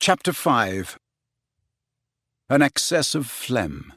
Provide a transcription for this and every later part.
Chapter 5. An Excess of Phlegm.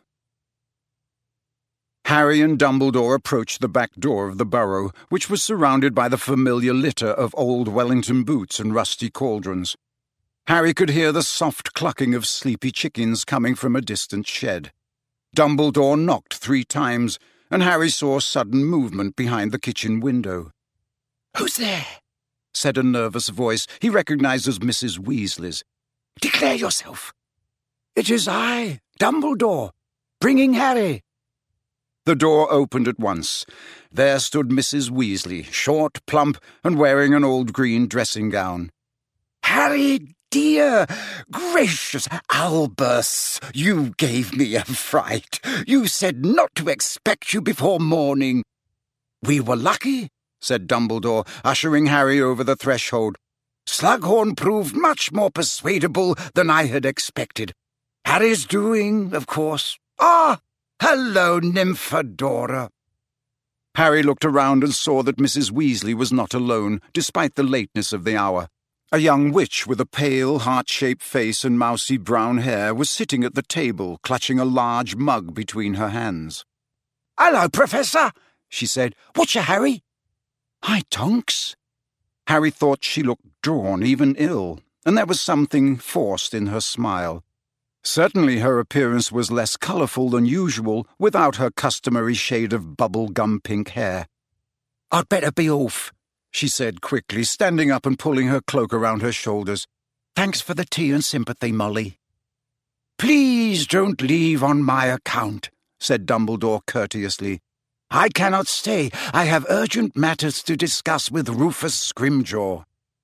Harry and Dumbledore approached the back door of the burrow, which was surrounded by the familiar litter of old Wellington boots and rusty cauldrons. Harry could hear the soft clucking of sleepy chickens coming from a distant shed. Dumbledore knocked 3 times, and Harry saw sudden movement behind the kitchen window. "Who's there?" said a nervous voice he recognized as Mrs. Weasley's. "Declare yourself." "It is I, Dumbledore, bringing Harry." The door opened at once. There stood Mrs. Weasley, short, plump, and wearing an old green dressing gown. "Harry, dear, gracious Albus, you gave me a fright. You said not to expect you before morning." "We were lucky," said Dumbledore, ushering Harry over the threshold. "Slughorn proved much more persuadable than I had expected. Harry's doing, of course. Ah, hello, Nymphadora." Harry looked around and saw that Mrs. Weasley was not alone, despite the lateness of the hour. A young witch with a pale, heart-shaped face and mousy brown hair was sitting at the table, clutching a large mug between her hands. "Hello, Professor," she said. "What's your Harry?" "Hi, Tonks." Harry thought she looked drawn, even ill, and there was something forced in her smile. Certainly her appearance was less colourful than usual, without her customary shade of bubble-gum pink hair. "I'd better be off," she said quickly, standing up and pulling her cloak around her shoulders. "Thanks for the tea and sympathy, Molly." "Please don't leave on my account," said Dumbledore courteously. "I cannot stay. I have urgent matters to discuss with Rufus Scrimgeour."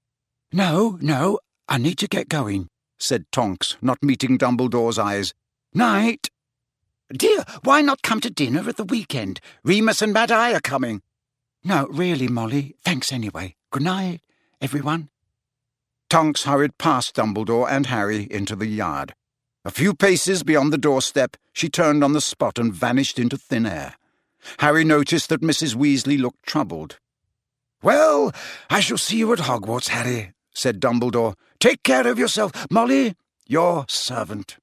No, I need to get going," said Tonks, not meeting Dumbledore's eyes. "Night." "Dear, why not come to dinner at the weekend? Remus and Mad Eye are coming." "No, really, Molly. Thanks anyway. Good night, everyone." Tonks hurried past Dumbledore and Harry into the yard. A few paces beyond the doorstep, she turned on the spot and vanished into thin air. Harry noticed that Mrs. Weasley looked troubled. "Well, I shall see you at Hogwarts, Harry," said Dumbledore. "Take care of yourself. Molly, your servant."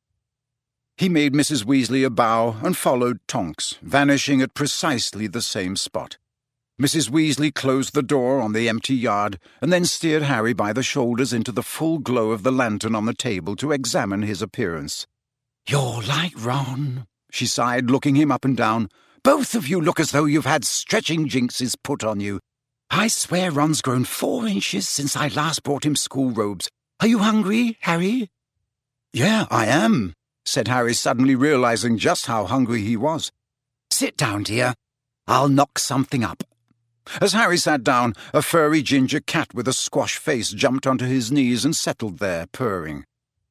He made Mrs. Weasley a bow and followed Tonks, vanishing at precisely the same spot. Mrs. Weasley closed the door on the empty yard and then steered Harry by the shoulders into the full glow of the lantern on the table to examine his appearance. "You're like Ron," she sighed, looking him up and down. "Both of you look as though you've had stretching jinxes put on you. I swear Ron's grown 4 inches since I last brought him school robes. Are you hungry, Harry?" "Yeah, I am," said Harry, suddenly realizing just how hungry he was. "Sit down, dear. I'll knock something up." As Harry sat down, a furry ginger cat with a squash face jumped onto his knees and settled there, purring.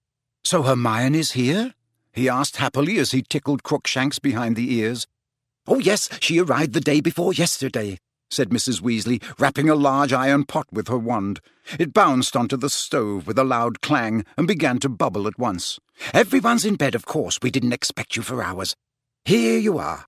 "So Hermione's here?" he asked happily as he tickled Crookshanks behind the ears. "Oh, yes, she arrived the day before yesterday," said Mrs. Weasley, rapping a large iron pot with her wand. It bounced onto the stove with a loud clang and began to bubble at once. "Everyone's in bed, of course. We didn't expect you for hours. Here you are."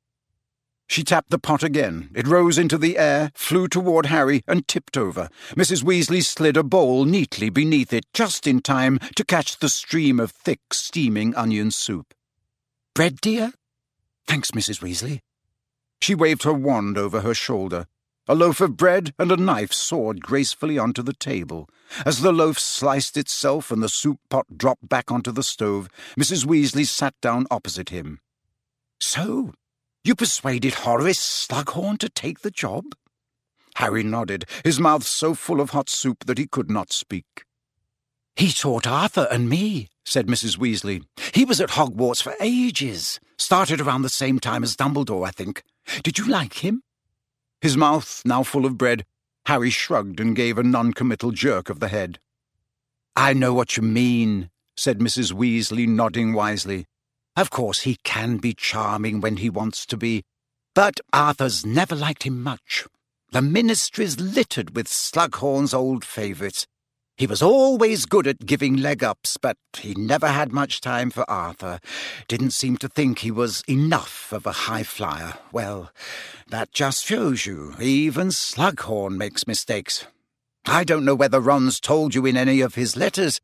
She tapped the pot again. It rose into the air, flew toward Harry, and tipped over. Mrs. Weasley slid a bowl neatly beneath it, just in time to catch the stream of thick, steaming onion soup. "Bread, dear?" "Thanks, Mrs. Weasley." She waved her wand over her shoulder. A loaf of bread and a knife soared gracefully onto the table. As the loaf sliced itself and the soup pot dropped back onto the stove, Mrs. Weasley sat down opposite him. "So, you persuaded Horace Slughorn to take the job?" Harry nodded, his mouth so full of hot soup that he could not speak. "He taught Arthur and me," said Mrs. Weasley. "He was at Hogwarts for ages. Started around the same time as Dumbledore, I think. Did you like him?" His mouth now full of bread, Harry shrugged and gave a non-committal jerk of the head. "I know what you mean," said Mrs. Weasley, nodding wisely. "Of course, he can be charming when he wants to be, but Arthur's never liked him much. The ministry's littered with Slughorn's old favourites. He was always good at giving leg-ups, but he never had much time for Arthur. Didn't seem to think he was enough of a high-flyer. Well, that just shows you. Even Slughorn makes mistakes. I don't know whether Ron's told you in any of his letters,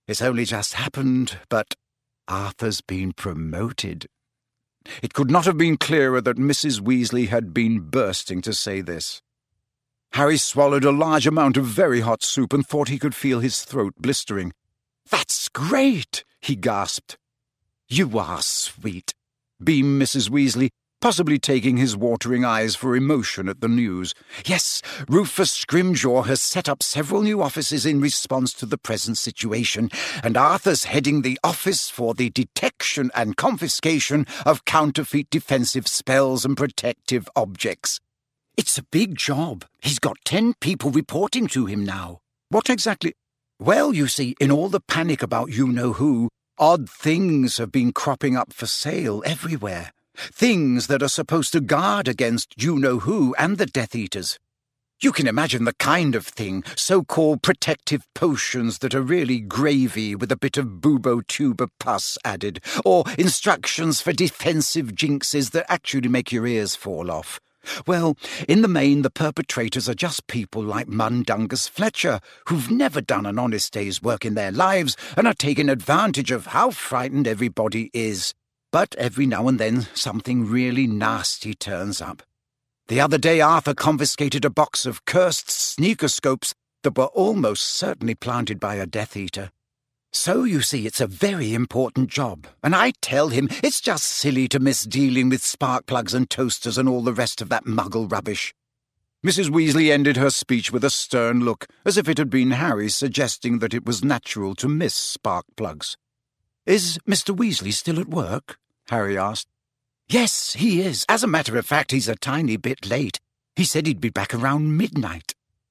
It's only just happened, but Arthur's been promoted." It could not have been clearer that Mrs. Weasley had been bursting to say this. Harry swallowed a large amount of very hot soup and thought he could feel his throat blistering. "That's great," he gasped. "You are sweet," beamed Mrs. Weasley, possibly taking his watering eyes for emotion at the news. "Yes, Rufus Scrimgeour has set up several new offices in response to the present situation, and Arthur's heading the Office for the Detection and Confiscation of Counterfeit Defensive Spells and Protective Objects. It's a big job. He's got 10 people reporting to him now." "What exactly—" "Well, you see, in all the panic about you-know-who, odd things have been cropping up for sale everywhere. Things that are supposed to guard against you-know-who and the Death Eaters. You can imagine the kind of thing, so-called protective potions that are really gravy with a bit of bubo-tuber pus added, or instructions for defensive jinxes that actually make your ears fall off. Well, in the main, the perpetrators are just people like Mundungus Fletcher, who've never done an honest day's work in their lives and are taking advantage of how frightened everybody is. But every now and then something really nasty turns up. The other day Arthur confiscated a box of cursed sneakerscopes that were almost certainly planted by a Death Eater. So, you see, it's a very important job, and I tell him it's just silly to miss dealing with spark plugs and toasters and all the rest of that muggle rubbish." Mrs. Weasley ended her speech with a stern look, as if it had been Harry suggesting that it was natural to miss spark plugs. "Is Mr. Weasley still at work?" Harry asked. "Yes, he is. As a matter of fact, he's a tiny bit late. He said he'd be back around midnight."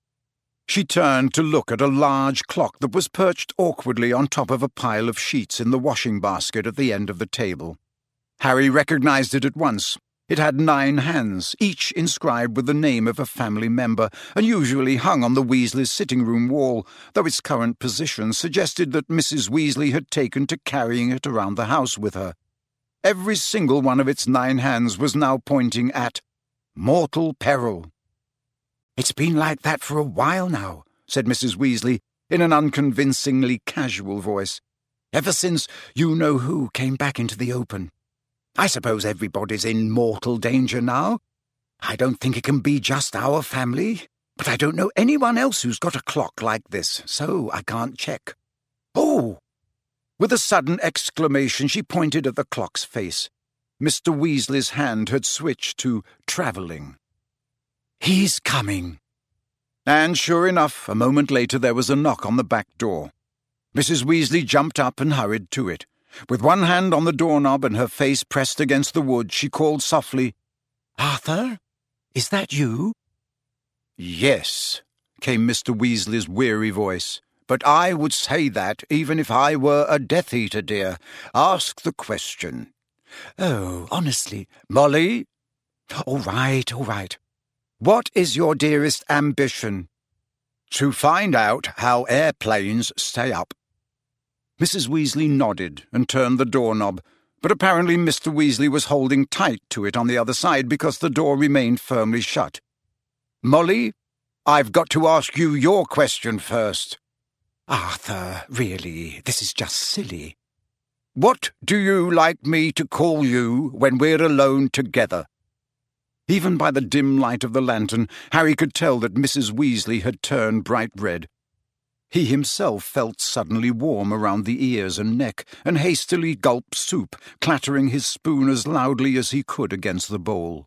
She turned to look at a large clock that was perched awkwardly on top of a pile of sheets in the washing basket at the end of the table. Harry recognized it at once. It had 9 hands, each inscribed with the name of a family member, and usually hung on the Weasleys' sitting-room wall, though its current position suggested that Mrs. Weasley had taken to carrying it around the house with her. Every single one of its 9 hands was now pointing at mortal peril. "It's been like that for a while now," said Mrs. Weasley, in an unconvincingly casual voice. "Ever since you-know-who came back into the open. I suppose everybody's in mortal danger now. I don't think it can be just our family, but I don't know anyone else who's got a clock like this, so I can't check. Oh!" With a sudden exclamation, she pointed at the clock's face. Mr. Weasley's hand had switched to travelling. "He's coming." And sure enough, a moment later there was a knock on the back door. Mrs. Weasley jumped up and hurried to it. With one hand on the doorknob and her face pressed against the wood, she called softly, "Arthur, is that you?" "Yes," came Mr. Weasley's weary voice. "But I would say that even if I were a Death Eater, dear. Ask the question." "Oh, honestly, Molly?" All right. "What is your dearest ambition?" "To find out how airplanes stay up." Mrs. Weasley nodded and turned the doorknob, but apparently Mr. Weasley was holding tight to it on the other side because the door remained firmly shut. "Molly, I've got to ask you your question first." "Arthur, really, this is just silly." "What do you like me to call you when we're alone together?" Even by the dim light of the lantern, Harry could tell that Mrs. Weasley had turned bright red. He himself felt suddenly warm around the ears and neck, and hastily gulped soup, clattering his spoon as loudly as he could against the bowl.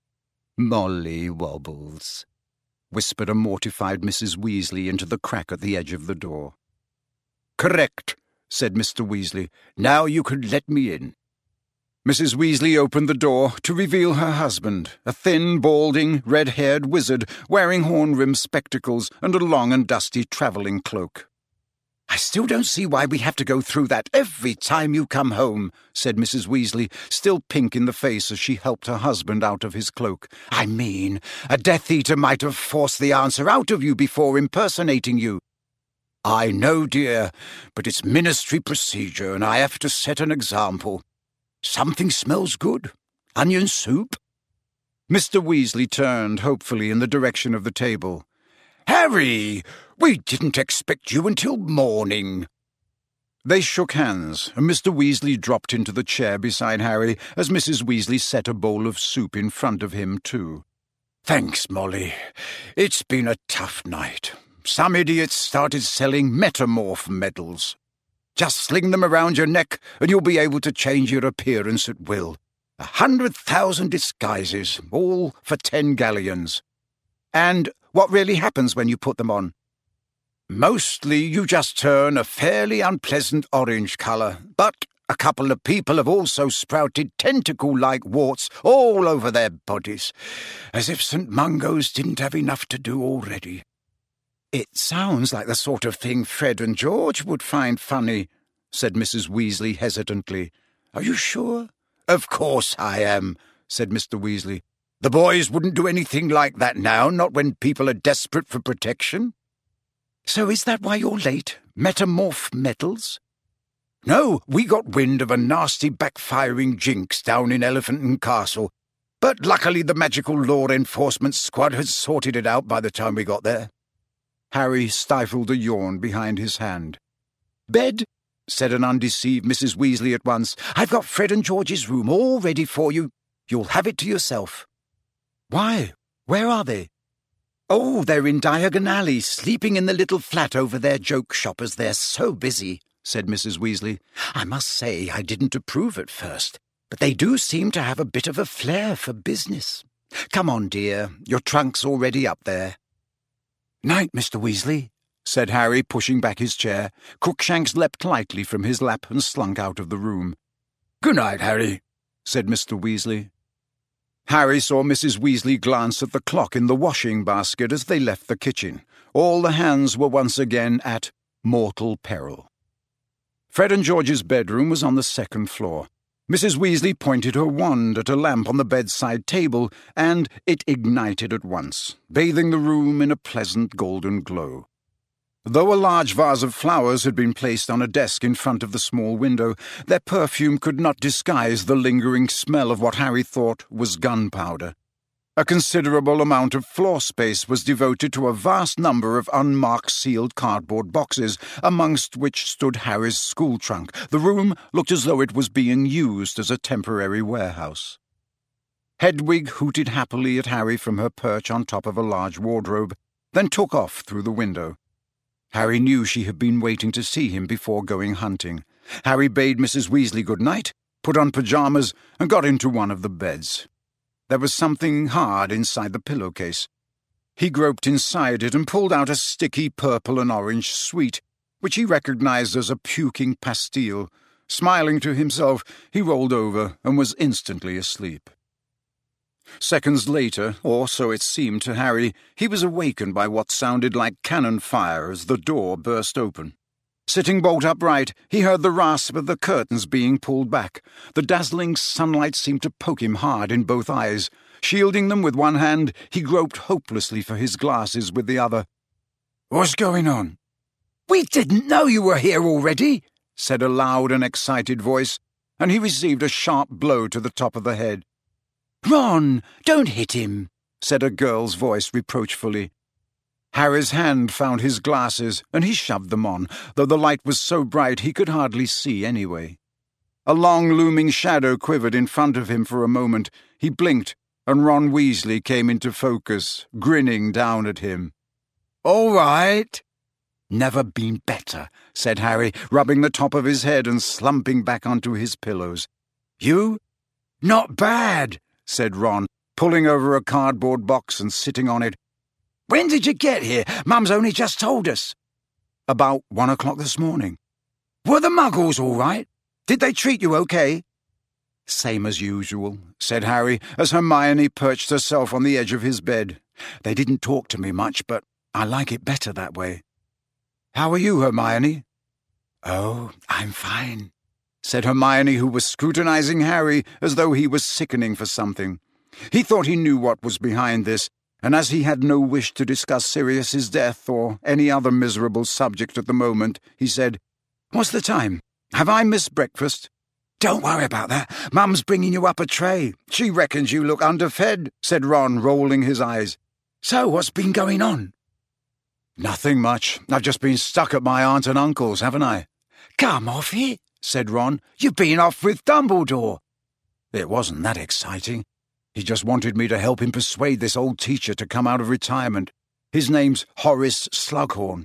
"Molly Wobbles," whispered a mortified Mrs. Weasley into the crack at the edge of the door. "Correct," said Mr. Weasley. "Now you can let me in." Mrs. Weasley opened the door to reveal her husband, a thin, balding, red-haired wizard wearing horn-rimmed spectacles and a long and dusty travelling cloak. "I still don't see why we have to go through that every time you come home," said Mrs. Weasley, still pink in the face as she helped her husband out of his cloak. "I mean, a Death Eater might have forced the answer out of you before impersonating you." "I know, dear, but it's ministry procedure, and I have to set an example. Something smells good. Onion soup?" Mr. Weasley turned hopefully in the direction of the table. "Harry, we didn't expect you until morning." They shook hands, and Mr. Weasley dropped into the chair beside Harry as Mrs. Weasley set a bowl of soup in front of him, too. Thanks, Molly. It's been a tough night. Some idiots started selling metamorph medals. Just sling them around your neck, and you'll be able to change your appearance at will. 100,000 disguises, all for 10 galleons. And what really happens when you put them on? Mostly you just turn a fairly unpleasant orange colour, but a couple of people have also sprouted tentacle-like warts all over their bodies, as if St. Mungo's didn't have enough to do already. It sounds like the sort of thing Fred and George would find funny, said Mrs. Weasley hesitantly. Are you sure? Of course I am, said Mr. Weasley. The boys wouldn't do anything like that now, not when people are desperate for protection. So is that why you're late? Metamorph medals? No, we got wind of a nasty backfiring jinx down in Elephant and Castle, but luckily the magical law enforcement squad had sorted it out by the time we got there. Harry stifled a yawn behind his hand. Bed, said an undeceived Mrs. Weasley at once. I've got Fred and George's room all ready for you. You'll have it to yourself. Why? Where are they? Oh, they're in Diagon Alley, sleeping in the little flat over their joke shop as they're so busy, said Mrs. Weasley. I must say I didn't approve at first, but they do seem to have a bit of a flair for business. Come on, dear, your trunk's already up there. Night, Mr. Weasley, said Harry, pushing back his chair. Crookshanks leapt lightly from his lap and slunk out of the room. Good night, Harry, said Mr. Weasley. Harry saw Mrs. Weasley glance at the clock in the washing basket as they left the kitchen. All the hands were once again at mortal peril. Fred and George's bedroom was on the second floor. Mrs. Weasley pointed her wand at a lamp on the bedside table, and it ignited at once, bathing the room in a pleasant golden glow. Though a large vase of flowers had been placed on a desk in front of the small window, their perfume could not disguise the lingering smell of what Harry thought was gunpowder. A considerable amount of floor space was devoted to a vast number of unmarked sealed cardboard boxes, amongst which stood Harry's school trunk. The room looked as though it was being used as a temporary warehouse. Hedwig hooted happily at Harry from her perch on top of a large wardrobe, then took off through the window. Harry knew she had been waiting to see him before going hunting. Harry bade Mrs. Weasley good night, put on pyjamas, and got into one of the beds. There was something hard inside the pillowcase. He groped inside it and pulled out a sticky purple and orange sweet, which he recognized as a puking pastille. Smiling to himself, he rolled over and was instantly asleep. Seconds later, or so it seemed to Harry, he was awakened by what sounded like cannon fire as the door burst open. Sitting bolt upright, he heard the rasp of the curtains being pulled back. The dazzling sunlight seemed to poke him hard in both eyes. Shielding them with one hand, he groped hopelessly for his glasses with the other. What's going on? We didn't know you were here already, said a loud and excited voice, and he received a sharp blow to the top of the head. Ron, don't hit him, said a girl's voice reproachfully. Harry's hand found his glasses, and he shoved them on, though the light was so bright he could hardly see anyway. A long looming shadow quivered in front of him for a moment. He blinked, and Ron Weasley came into focus, grinning down at him. All right. Never been better, said Harry, rubbing the top of his head and slumping back onto his pillows. You? Not bad, said Ron, pulling over a cardboard box and sitting on it. When did you get here? Mum's only just told us. About 1 o'clock this morning. Were the Muggles all right? Did they treat you okay? Same as usual, said Harry, as Hermione perched herself on the edge of his bed. They didn't talk to me much, but I like it better that way. How are you, Hermione? Oh, I'm fine, said Hermione, who was scrutinizing Harry as though he was sickening for something. He thought he knew what was behind this, and as he had no wish to discuss Sirius's death or any other miserable subject at the moment, he said, What's the time? Have I missed breakfast? Don't worry about that. Mum's bringing you up a tray. She reckons you look underfed, said Ron, rolling his eyes. So what's been going on? Nothing much. I've just been stuck at my aunt and uncle's, haven't I? "Come off it," said Ron. "You've been off with Dumbledore." It wasn't that exciting. He just wanted me to help him persuade this old teacher to come out of retirement. His name's Horace Slughorn.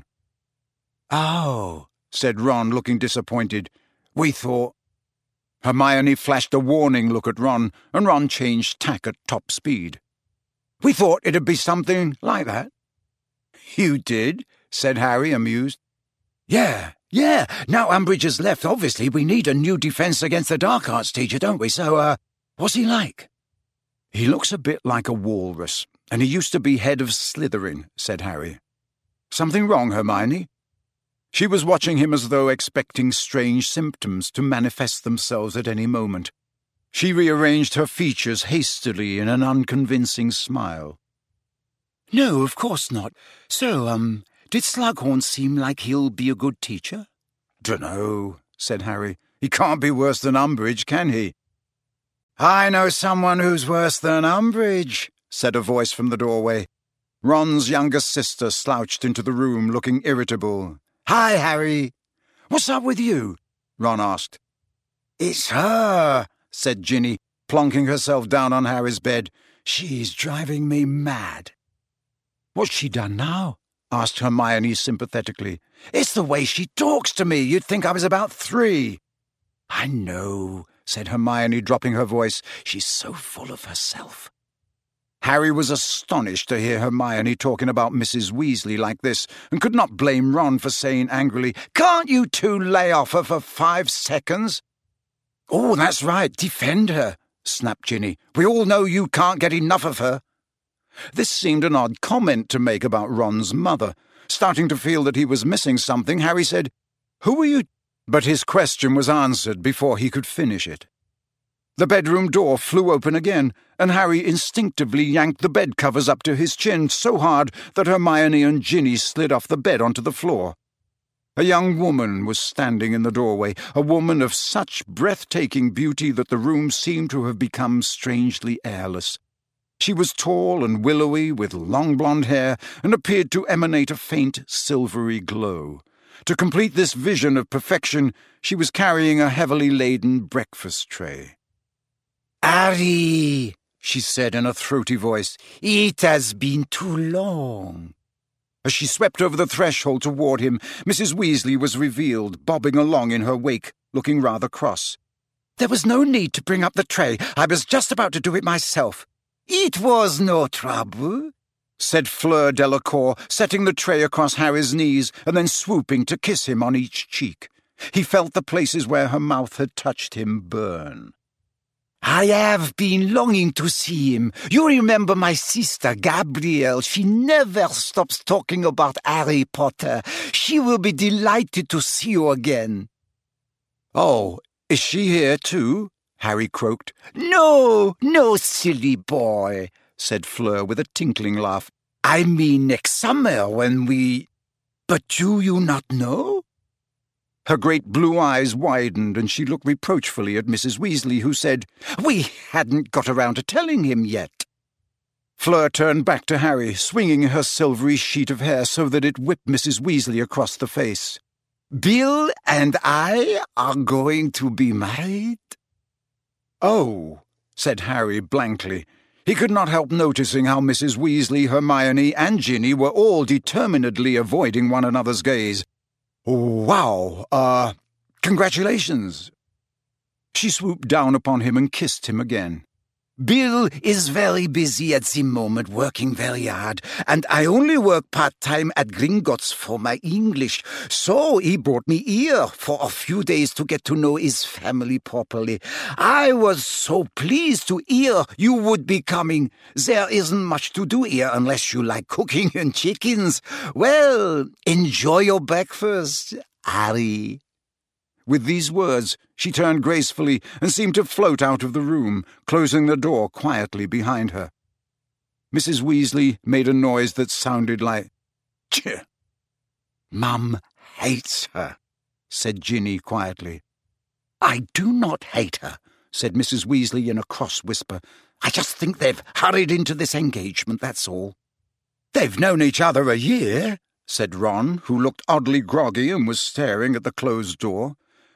"Oh," said Ron, looking disappointed. "We thought—" Hermione flashed a warning look at Ron, and Ron changed tack at top speed. "We thought it'd be something like that." "You did?" said Harry, amused. Yeah. Now Umbridge has left, obviously we need a new defence against the dark arts teacher, don't we? So, what's he like?" "He looks a bit like a walrus, and he used to be head of Slytherin," said Harry. "Something wrong, Hermione?" She was watching him as though expecting strange symptoms to manifest themselves at any moment. She rearranged her features hastily in an unconvincing smile. "No, of course not. So, did Slughorn seem like he'll be a good teacher?" "Dunno," said Harry. "He can't be worse than Umbridge, can he?" "I know someone who's worse than Umbridge," said a voice from the doorway. Ron's younger sister slouched into the room, looking irritable. "Hi, Harry." "What's up with you?" Ron asked. "It's her," said Ginny, plonking herself down on Harry's bed. "She's driving me mad." "What's she done now?" asked Hermione sympathetically. "It's the way she talks to me. You'd think I was about 3. "I know," said Hermione, dropping her voice. "She's so full of herself." Harry was astonished to hear Hermione talking about Mrs. Weasley like this, and could not blame Ron for saying angrily, "Can't you two lay off her for 5 seconds?" "Oh, that's right, defend her," snapped Ginny. "We all know you can't get enough of her." This seemed an odd comment to make about Ron's mother. Starting to feel that he was missing something, Harry said, "Who are you—" But his question was answered before he could finish it. The bedroom door flew open again, and Harry instinctively yanked the bed covers up to his chin so hard that Hermione and Ginny slid off the bed onto the floor. A young woman was standing in the doorway, a woman of such breathtaking beauty that the room seemed to have become strangely airless. She was tall and willowy, with long blonde hair, and appeared to emanate a faint silvery glow. To complete this vision of perfection, she was carrying a heavily laden breakfast tray. "Harry," she said in a throaty voice, "it has been too long." As she swept over the threshold toward him, Mrs. Weasley was revealed, bobbing along in her wake, looking rather cross. "There was no need to bring up the tray. I was just about to do it myself." "It was no trouble," said Fleur Delacour, setting the tray across Harry's knees and then swooping to kiss him on each cheek. He felt the places where her mouth had touched him burn. "I have been longing to see him. You remember my sister, Gabrielle. She never stops talking about Harry Potter. She will be delighted to see you again." "Oh, is she here too?" Harry croaked. No, silly boy," said Fleur with a tinkling laugh. "I mean next summer when we—" "But do you not know?" Her great blue eyes widened, and she looked reproachfully at Mrs. Weasley, who said, "We hadn't got around to telling him yet." Fleur turned back to Harry, swinging her silvery sheet of hair so that it whipped Mrs. Weasley across the face. "Bill and I are going to be married." "Oh," said Harry blankly. He could not help noticing how Mrs. Weasley, Hermione, and Ginny were all determinedly avoiding one another's gaze. "Wow, congratulations." She swooped down upon him and kissed him again. "Bill is very busy at the moment, working very hard, and I only work part-time at Gringotts for my English, so he brought me here for a few days to get to know his family properly. I was so pleased to hear you would be coming. There isn't much to do here unless you like cooking and chickens. Well, enjoy your breakfast, Harry." With these words, she turned gracefully and seemed to float out of the room, closing the door quietly behind her. Mrs. Weasley made a noise that sounded like, "Tch." "Mum hates her," said Ginny quietly. "I do not hate her," said Mrs. Weasley in a cross whisper. "I just think they've hurried into this engagement, that's all." "They've known each other a year," said Ron, who looked oddly groggy and was staring at the closed door.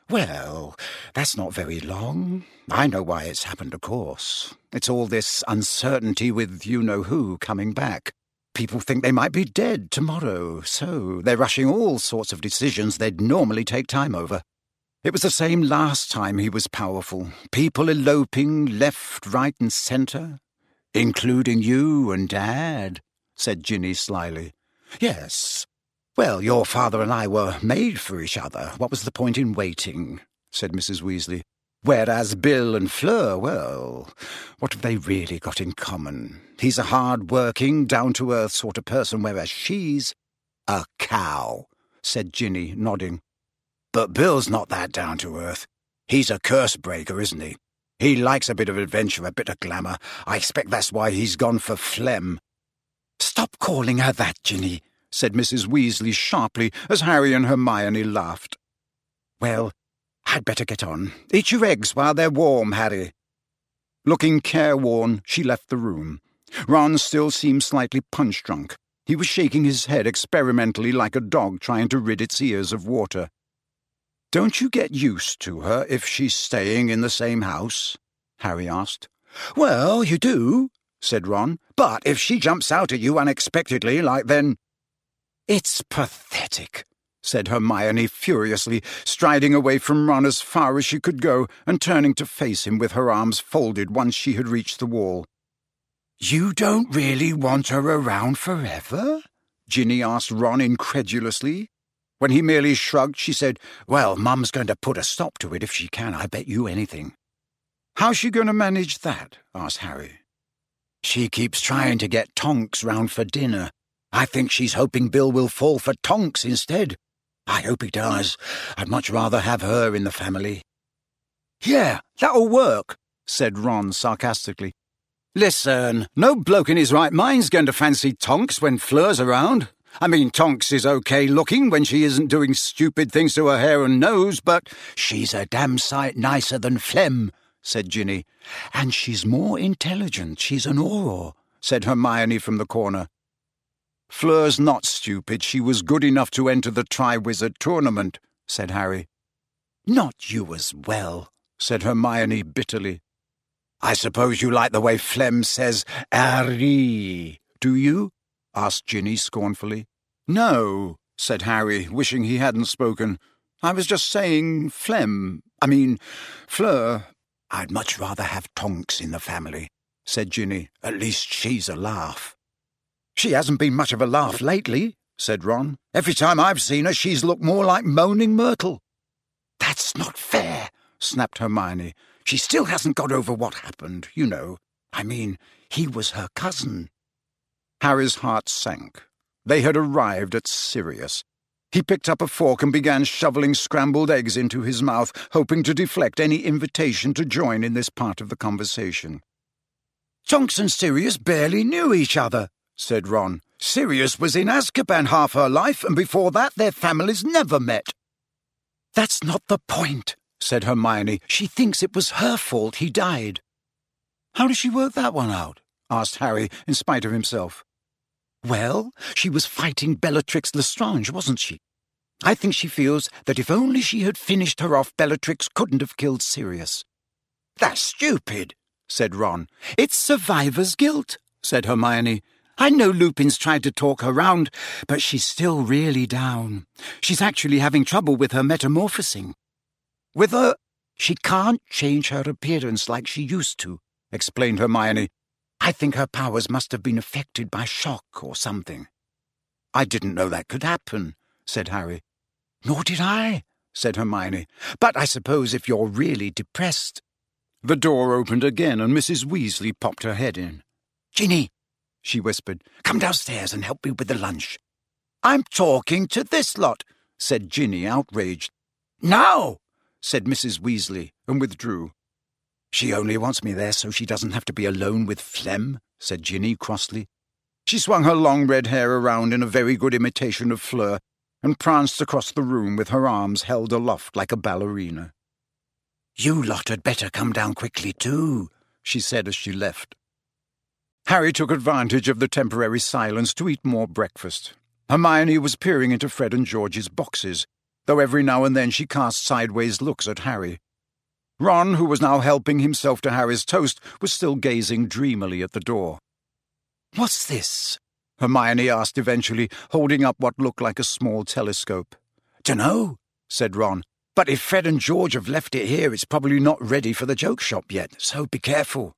Well, that's not very long. I know why it's happened, of course. It's all this uncertainty with you-know-who coming back. People think they might be dead tomorrow, so they're rushing all sorts of decisions they'd normally take time over. It was the same last time he was powerful. People eloping left, right and centre. Including you and Dad, said Ginny slyly. Yes. Well, your father and I were made for each other. What was the point in waiting? Said Mrs. Weasley. Whereas Bill and Fleur, well, what have they really got in common? He's a hard-working, down-to-earth sort of person, whereas she's a cow, said Ginny, nodding. But Bill's not that down-to-earth. He's a curse-breaker, isn't he? He likes a bit of adventure, a bit of glamour. I expect that's why he's gone for phlegm. Stop calling her that, Ginny, said Mrs. Weasley sharply as Harry and Hermione laughed. Well, I'd better get on. Eat your eggs while they're warm, Harry. Looking careworn, she left the room. Ron still seemed slightly punch-drunk. He was shaking his head experimentally like a dog trying to rid its ears of water. Don't you get used to her if she's staying in the same house? Harry asked. Well, you do, said Ron. But if she jumps out at you unexpectedly, then... It's pathetic, said Hermione furiously, striding away from Ron as far as she could go and turning to face him with her arms folded once she had reached the wall. You don't really want her around forever? Ginny asked Ron incredulously. When he merely shrugged, she said, Well, Mum's going to put a stop to it if she can, I bet you anything. How's she going to manage that? Asked Harry. She keeps trying to get Tonks round for dinner. I think she's hoping Bill will fall for Tonks instead. I hope he does. I'd much rather have her in the family. Yeah, that'll work, said Ron sarcastically. Listen, no bloke in his right mind's going to fancy Tonks when Fleur's around. I mean, Tonks is okay looking when she isn't doing stupid things to her hair and nose, but she's a damn sight nicer than Flem, said Ginny. And she's more intelligent. She's an Auror, said Hermione from the corner. Fleur's not stupid. She was good enough to enter the Triwizard Tournament, said Harry. Not you as well, said Hermione bitterly. I suppose you like the way Flem says Harry, do you? Asked Ginny scornfully. No, said Harry, wishing he hadn't spoken. I was just saying Fleur. I'd much rather have Tonks in the family, said Ginny. At least she's a laugh. She hasn't been much of a laugh lately, said Ron. Every time I've seen her, she's looked more like Moaning Myrtle. That's not fair, snapped Hermione. She still hasn't got over what happened, you know. He was her cousin. Harry's heart sank. They had arrived at Sirius. He picked up a fork and began shoveling scrambled eggs into his mouth, hoping to deflect any invitation to join in this part of the conversation. Tonks and Sirius barely knew each other, said Ron. Sirius was in Azkaban half her life, and before that their families never met. That's not the point, said Hermione. She thinks it was her fault he died. How does she work that one out? Asked Harry, in spite of himself. Well, she was fighting Bellatrix Lestrange, wasn't she? I think she feels that if only she had finished her off, Bellatrix couldn't have killed Sirius. That's stupid, said Ron. It's survivor's guilt, said Hermione. I know Lupin's tried to talk her round, but she's still really down. She's actually having trouble with her metamorphosing. With her... She can't change her appearance like she used to, explained Hermione. I think her powers must have been affected by shock or something. I didn't know that could happen, said Harry. Nor did I, said Hermione. But I suppose if you're really depressed... The door opened again and Mrs. Weasley popped her head in. Ginny, she whispered, come downstairs and help me with the lunch. I'm talking to this lot, said Ginny, outraged. Now, said Mrs. Weasley, and withdrew. She only wants me there so she doesn't have to be alone with Flem, said Ginny crossly. She swung her long red hair around in a very good imitation of Fleur and pranced across the room with her arms held aloft like a ballerina. You lot had better come down quickly too, she said as she left. Harry took advantage of the temporary silence to eat more breakfast. Hermione was peering into Fred and George's boxes. though every now and then she cast sideways looks at Harry. Ron, who was now helping himself to Harry's toast, was still gazing dreamily at the door. "What's this?" Hermione asked eventually, holding up what looked like a small telescope. "Dunno," said Ron. "But if Fred and George have left it here, it's probably not ready for the joke shop yet, so be careful."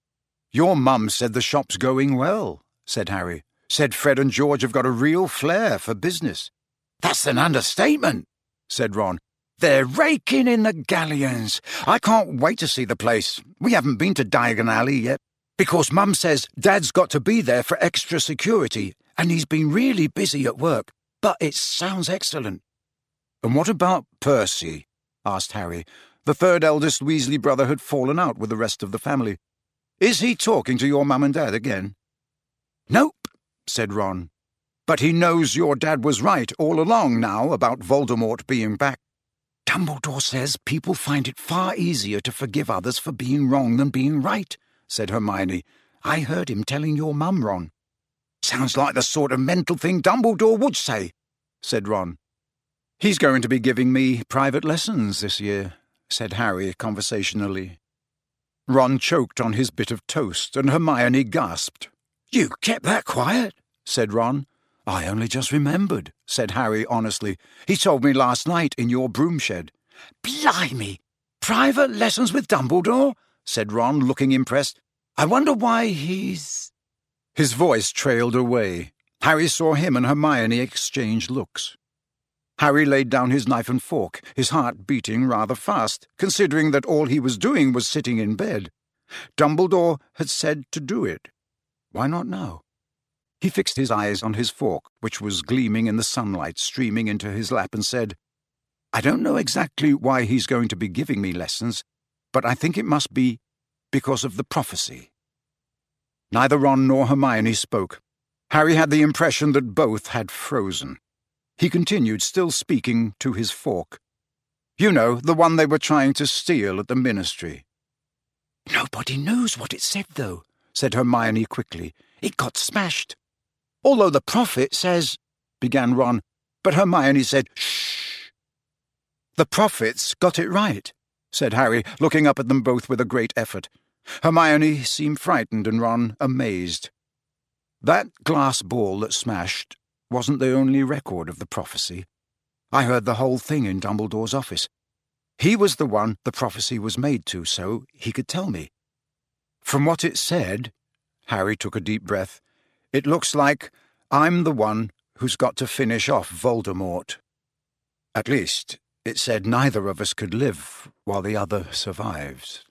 "Your mum said the shop's going well," said Harry. "Said Fred and George have got a real flair for business." "That's an understatement," said Ron. "They're raking in the galleons. I can't wait to see the place. We haven't been to Diagon Alley yet, because Mum says Dad's got to be there for extra security, and he's been really busy at work, but it sounds excellent." "And what about Percy?" asked Harry. The third eldest Weasley brother had fallen out with the rest of the family. "Is he talking to your mum and dad again?" "Nope," said Ron. "But he knows your dad was right all along now about Voldemort being back." "Dumbledore says people find it far easier to forgive others for being wrong than being right," said Hermione. "I heard him telling your mum, Ron." "Sounds like the sort of mental thing Dumbledore would say," said Ron. "He's going to be giving me private lessons this year," said Harry conversationally. Ron choked on his bit of toast, and Hermione gasped. "You kept that quiet," said Ron. "I only just remembered," said Harry honestly. "He told me last night in your broom shed." "Blimey! Private lessons with Dumbledore?" said Ron, looking impressed. "I wonder why he's—" His voice trailed away. Harry saw him and Hermione exchange looks. Harry laid down his knife and fork, his heart beating rather fast, considering that all he was doing was sitting in bed. Dumbledore had said to do it. Why not now? He fixed his eyes on his fork, which was gleaming in the sunlight streaming into his lap, and said, "I don't know exactly why he's going to be giving me lessons, but I think it must be because of the prophecy." Neither Ron nor Hermione spoke. Harry had the impression that both had frozen. He continued, still speaking to his fork. "You know, the one they were trying to steal at the Ministry." "Nobody knows what it said, though," said Hermione quickly. "It got smashed." "Although the prophet says—" began Ron, but Hermione said, "Shh." "The prophets got it right," said Harry, looking up at them both with a great effort. Hermione seemed frightened and Ron amazed. "That glass ball that smashed wasn't the only record of the prophecy. I heard the whole thing in Dumbledore's office. He was the one the prophecy was made to, so he could tell me. From what it said," Harry took a deep breath, "it looks like I'm the one who's got to finish off Voldemort. At least, it said neither of us could live while the other survives."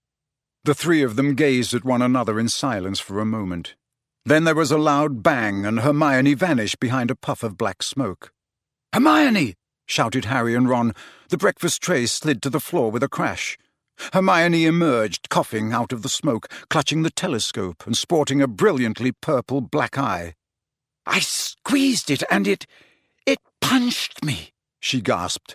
The three of them gazed at one another in silence for a moment. Then there was a loud bang, and Hermione vanished behind a puff of black smoke. "Hermione!" shouted Harry and Ron. The breakfast tray slid to the floor with a crash. Hermione emerged, coughing out of the smoke, clutching the telescope and sporting a brilliantly purple black eye. "I squeezed it, and it punched me," she gasped.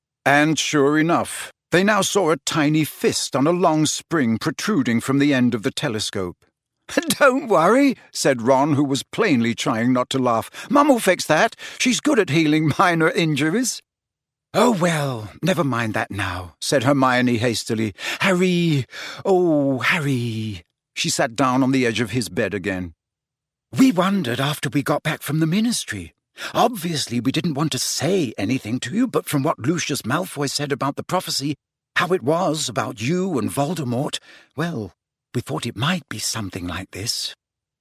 And sure enough, they now saw a tiny fist on a long spring protruding from the end of the telescope. "Don't worry," said Ron, who was plainly trying not to laugh. "Mum will fix that. She's good at healing minor injuries." "Oh, well, never mind that now," said Hermione hastily. "Harry, oh, Harry." She sat down on the edge of his bed again. "We wondered after we got back from the Ministry. Obviously we didn't want to say anything to you, but from what Lucius Malfoy said about the prophecy, how it was about you and Voldemort, well, we thought it might be something like this.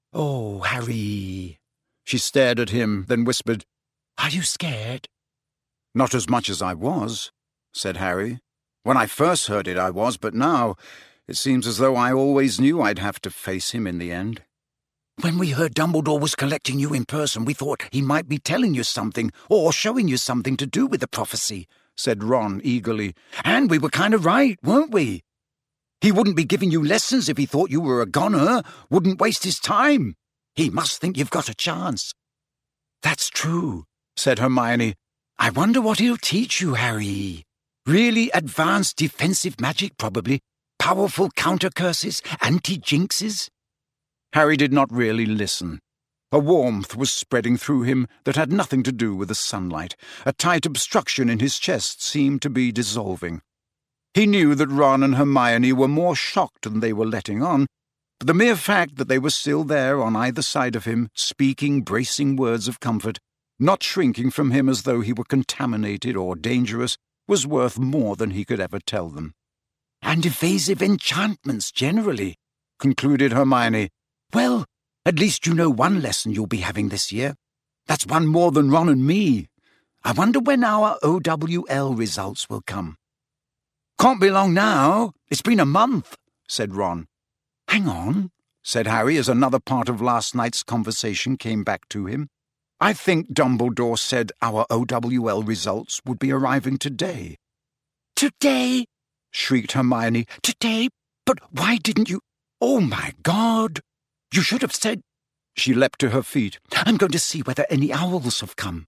Oh, Harry." She stared at him, then whispered, "Are you scared?" "Not as much as I was," said Harry. "When I first heard it I was, but now it seems as though I always knew I'd have to face him in the end." "When we heard Dumbledore was collecting you in person, we thought he might be telling you something, or showing you something to do with the prophecy," said Ron eagerly. "And we were kind of right, weren't we? He wouldn't be giving you lessons if he thought you were a goner, wouldn't waste his time. He must think you've got a chance." "That's true," said Hermione. "I wonder what he'll teach you, Harry. Really advanced defensive magic, probably. Powerful counter-curses, anti-jinxes." Harry did not really listen. A warmth was spreading through him that had nothing to do with the sunlight. A tight obstruction in his chest seemed to be dissolving. He knew that Ron and Hermione were more shocked than they were letting on, but the mere fact that they were still there on either side of him, speaking bracing words of comfort, not shrinking from him as though he were contaminated or dangerous, was worth more than he could ever tell them. "And evasive enchantments generally," concluded Hermione. "Well, at least you know one lesson you'll be having this year. That's one more than Ron and me. I wonder when our OWL results will come." "Can't be long now. It's been a month," said Ron. "Hang on," said Harry as another part of last night's conversation came back to him. "I think Dumbledore said our OWL results would be arriving today." "Today?" shrieked Hermione. "Today? But why didn't you— Oh, my God! You should have said—" She leapt to her feet. "I'm going to see whether any owls have come."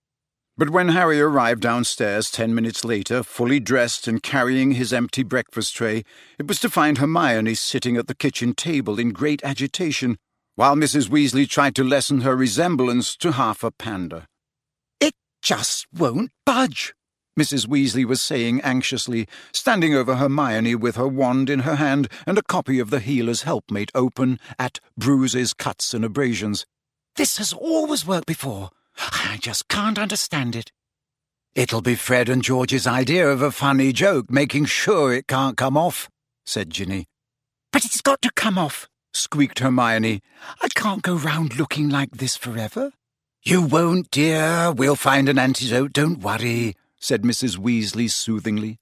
But when Harry arrived downstairs 10 minutes later, fully dressed and carrying his empty breakfast tray, it was to find Hermione sitting at the kitchen table in great agitation, while Mrs. Weasley tried to lessen her resemblance to half a panda. "It just won't budge," Mrs. Weasley was saying anxiously, standing over Hermione with her wand in her hand and a copy of the Healer's Helpmate open at Bruises, Cuts and Abrasions. "This has always worked before. I just can't understand it." "It'll be Fred and George's idea of a funny joke, making sure it can't come off," said Ginny. "But it's got to come off," squeaked Hermione. "I can't go round looking like this forever." "You won't, dear. We'll find an antidote, don't worry," said Mrs. Weasley soothingly.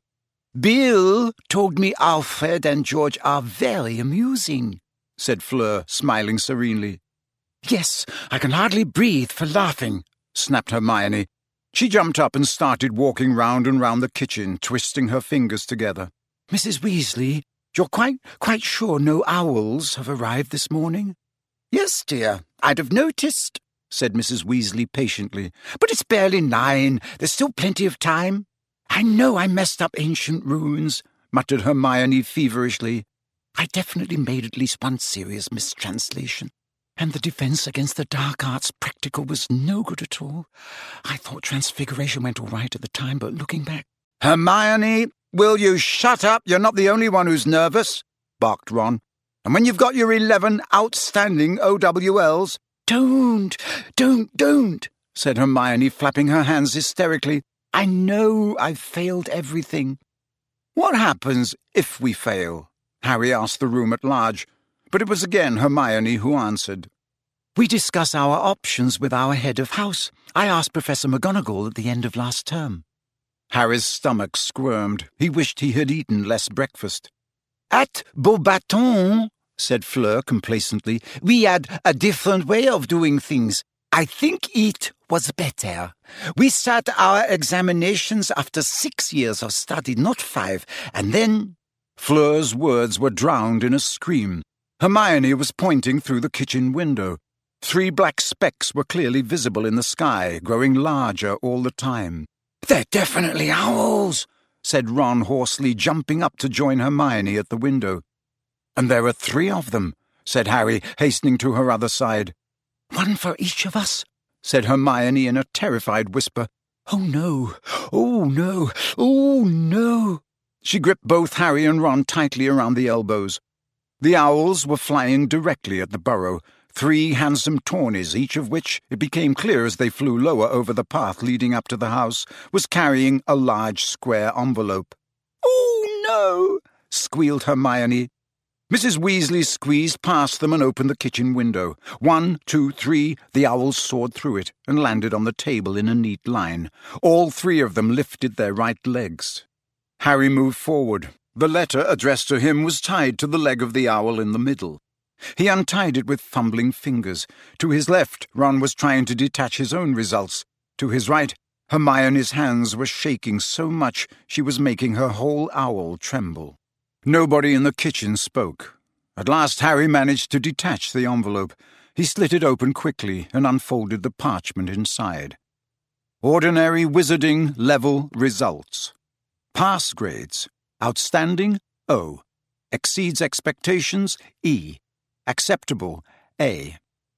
"Bill told me Alfred and George are very amusing," said Fleur, smiling serenely. "Yes, I can hardly breathe for laughing," snapped Hermione. She jumped up and started walking round and round the kitchen, twisting her fingers together. "Mrs. Weasley, you're quite sure no owls have arrived this morning?" "Yes, dear, I'd have noticed," said Mrs. Weasley patiently. "But it's barely 9. There's still plenty of time." "I know I messed up ancient runes," muttered Hermione feverishly. "I definitely made at least one serious mistranslation. And the defense against the dark arts practical was no good at all. I thought Transfiguration went all right at the time, but looking back—" "Hermione, will you shut up? You're not the only one who's nervous," barked Ron. "And when you've got your 11 outstanding OWLs—" Don't, said Hermione, flapping her hands hysterically. "I know I've failed everything." "What happens if we fail?" Harry asked the room at large. But it was again Hermione who answered. "We discuss our options with our head of house. I asked Professor McGonagall at the end of last term." Harry's stomach squirmed. He wished he had eaten less breakfast. "At Beauxbatons," said Fleur complacently, "we had a different way of doing things. I think it was better. We start our examinations after 6 years of study, not 5, and then—" Fleur's words were drowned in a scream. Hermione was pointing through the kitchen window. 3 black specks were clearly visible in the sky, growing larger all the time. "They're definitely owls," said Ron hoarsely, jumping up to join Hermione at the window. "And there are 3 of them," said Harry, hastening to her other side. "One for each of us," said Hermione in a terrified whisper. "Oh, no! Oh, no! Oh, no!" She gripped both Harry and Ron tightly around the elbows. The owls were flying directly at the burrow, 3 handsome tawnies, each of which, it became clear as they flew lower over the path leading up to the house, was carrying a large square envelope. "Oh, no!" squealed Hermione. Mrs. Weasley squeezed past them and opened the kitchen window. 1, 2, 3, the owls soared through it and landed on the table in a neat line. All 3 of them lifted their right legs. Harry moved forward. The letter addressed to him was tied to the leg of the owl in the middle. He untied it with fumbling fingers. To his left, Ron was trying to detach his own results. To his right, Hermione's hands were shaking so much she was making her whole owl tremble. Nobody in the kitchen spoke. At last Harry managed to detach the envelope. He slit it open quickly and unfolded the parchment inside. Ordinary Wizarding Level Results. Pass grades. Outstanding, O. Exceeds expectations, E. Acceptable, A.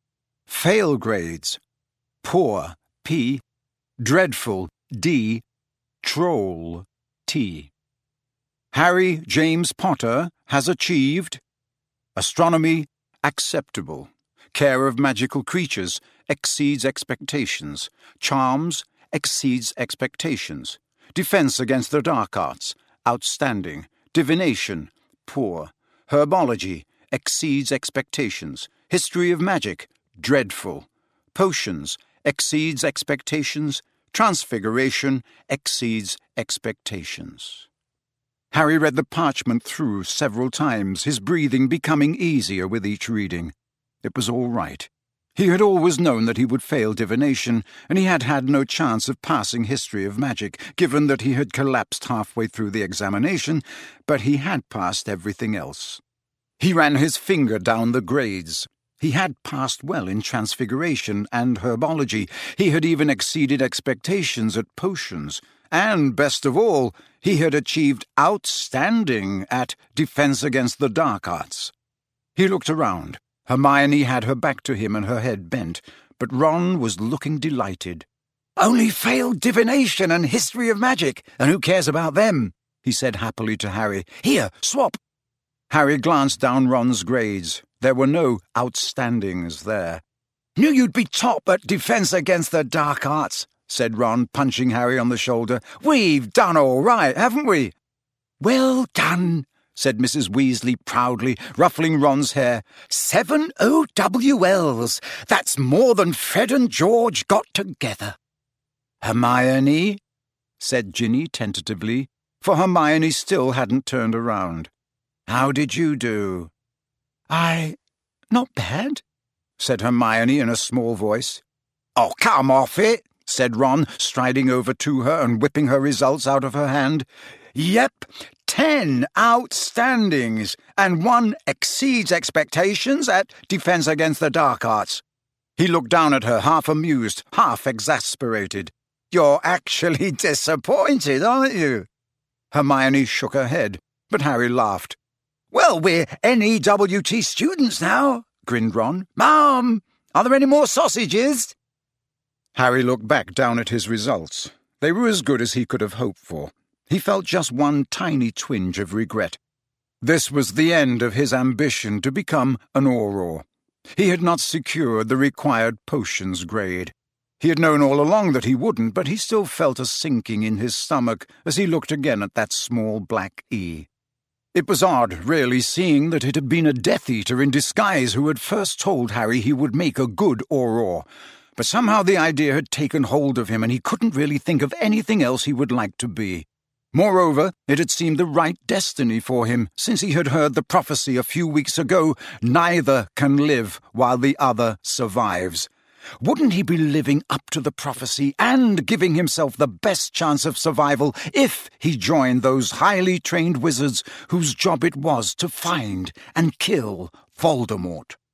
Fail grades. Poor, P. Dreadful, D. Troll, T. Harry James Potter has achieved astronomy, acceptable. Care of magical creatures, exceeds expectations. Charms, exceeds expectations. Defense against the dark arts, outstanding. Divination, poor. Herbology, exceeds expectations. History of magic, dreadful. Potions, exceeds expectations. Transfiguration, exceeds expectations. Harry read the parchment through several times, his breathing becoming easier with each reading. It was all right. He had always known that he would fail divination, and he had had no chance of passing history of magic, given that he had collapsed halfway through the examination, but he had passed everything else. He ran his finger down the grades. He had passed well in transfiguration and herbology. He had even exceeded expectations at potions. And, best of all, he had achieved outstanding at defense against the dark arts. He looked around. Hermione had her back to him and her head bent, but Ron was looking delighted. "Only failed divination and history of magic, and who cares about them?" he said happily to Harry. "Here, swap." Harry glanced down Ron's grades. There were no outstandings there. "Knew you'd be top at defense against the dark arts," said Ron, punching Harry on the shoulder. "We've done all right, haven't we?" "Well done," said Mrs. Weasley proudly, ruffling Ron's hair. 7 OWLs. That's more than Fred and George got together." "Hermione?" said Ginny tentatively, for Hermione still hadn't turned around. "How did you do?" Not bad," said Hermione in a small voice. "Oh, come off it," said Ron, striding over to her and whipping her results out of her hand. "Yep, 10 outstandings, and 1 exceeds expectations at defense against the dark arts." He looked down at her, half amused, half exasperated. "You're actually disappointed, aren't you?" Hermione shook her head, but Harry laughed. "Well, we're NEWT students now," grinned Ron. "Mom, are there any more sausages?" Harry looked back down at his results. They were as good as he could have hoped for. He felt just one tiny twinge of regret. This was the end of his ambition to become an Auror. He had not secured the required potions grade. He had known all along that he wouldn't, but he still felt a sinking in his stomach as he looked again at that small black E. It was odd, really, seeing that it had been a Death Eater in disguise who had first told Harry he would make a good Auror. But somehow the idea had taken hold of him, and he couldn't really think of anything else he would like to be. Moreover, it had seemed the right destiny for him, since he had heard the prophecy a few weeks ago, "Neither can live while the other survives." Wouldn't he be living up to the prophecy and giving himself the best chance of survival if he joined those highly trained wizards whose job it was to find and kill Voldemort?